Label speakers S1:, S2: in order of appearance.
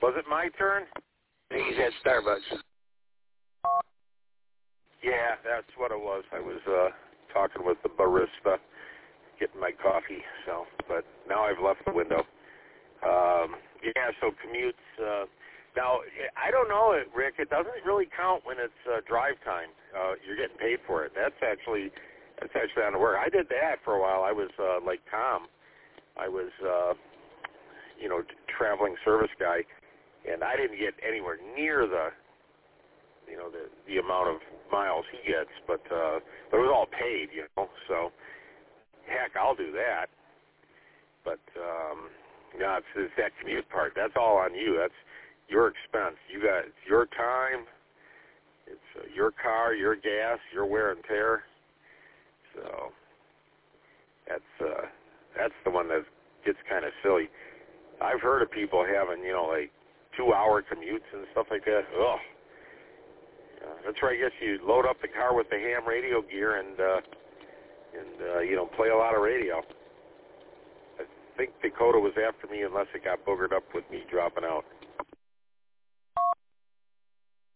S1: Was it my turn?
S2: He's at Starbucks.
S1: Yeah, that's what it was. I was talking with the barista, getting my coffee. So, but now I've left the window. Yeah, so commutes. Now, I don't know, Rick. It doesn't really count when it's drive time. You're getting paid for it. That's actually on the work. I did that for a while. I was like Tom. I was, traveling service guy, and I didn't get anywhere near the amount of miles he gets, but it was all paid, So, heck, I'll do that. But no, it's that commute part. That's all on you. That's your expense. It's your time. It's your car, your gas, your wear and tear. So that's the one that gets kind of silly. I've heard of people having, like 2-hour commutes and stuff like that. Ugh. That's right. I guess you load up the car with the ham radio gear and play a lot of radio. I think Dakota was after me unless it got boogered up with me dropping out.